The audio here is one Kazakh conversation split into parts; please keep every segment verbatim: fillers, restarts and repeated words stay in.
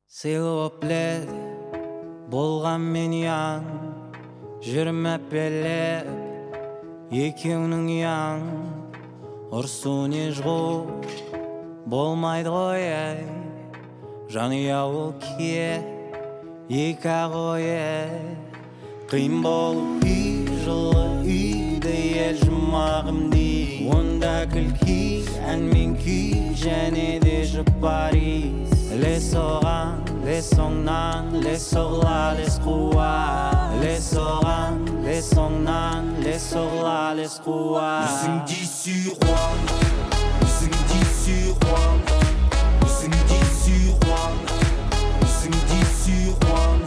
Сыйлап лед болған мен яң жүрмәп белеп екеуінің яң ұрсу не жғу болмайды ғой әй жанұя ол кие екі қойы қиын болып үй жылы үйді ел жұмағым дей онда күлкі ән мен күй және де жұпарис лес оған лес оңнан лес оғла лес қуа лес оған лес оңнан лес оғла лес қуа Listen d'ici Juan Listen d'ici Juan Listen d'ici Juan Listen d'ici Juan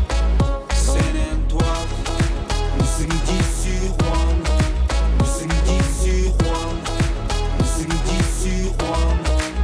San Antoine Listen d'ici Juan Listen d'ici Juan Listen d'ici Juan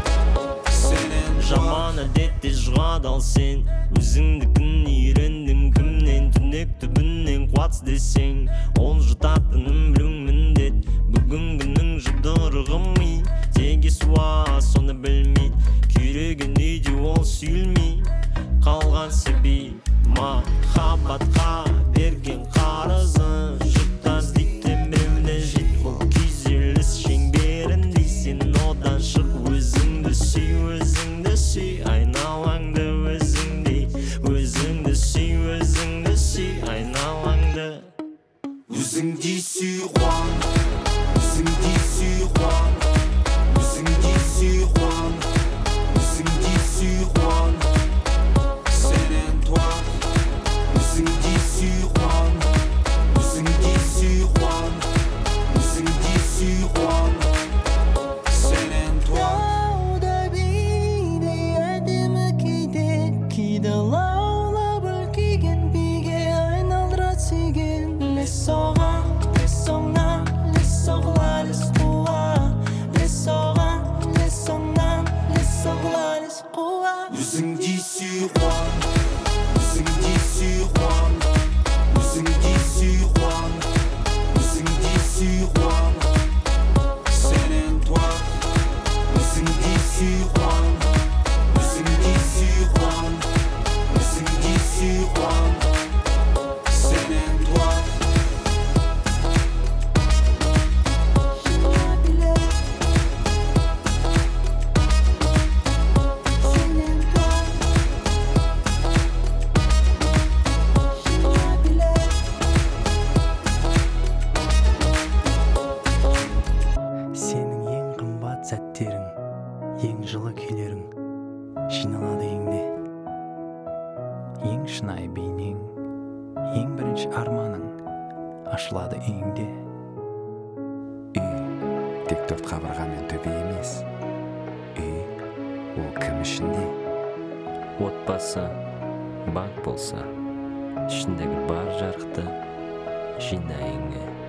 San Antoine Жаман әдетте жығады ал сен өзіңдікін үйрендің кімнен түнек түбінен қуатс десең ол жұтатынын білуң міндет бүгінгінің жұдырығы ми теге суа соны білмейді күйреген үйде ол сүйілмей қалған себей махаббатқа берген қарызын жұттас дейтін біреуіне жет ол күйзеліс шеңберінде сен одан шық өзіңді сүй өзіңді сүй айналаңды өзіңдей өзіңді сүй өзіңді сүй айналаңды Listen d'ici Juan Listen d'ici Juan Listen d'ici Juan Listen d'ici Juan San Antoine Listen d'ici Juan Listen d'ici Juan Listen d'ici Juan San Antoine Тауда биде әдемі кейде кейде лаулап үлкейген биге айналдыра сүйген лес оған лес оңнан лес оғла лес қуа лес оған лес оңнан лес оғла лес қуа Listen d'ici Juan Listen d'ici Juan Listen d'ici Juan Listen d'ici Juan San Antoine Listen d'ici Juan Listen d'ici Juan Listen d'ici Juan San Antoine Сенің ең қымбат сәттерің, ең жылы күйлерің жиналады үйіңде. Ең шынайы бейнең, ең бірінші арманың ашылады үйіңде. Үй тек төрт қабырға мен төбе емес. Үй ол кім ішінде? отбасы банк болса ішіндегі бар жарықты жинайыңы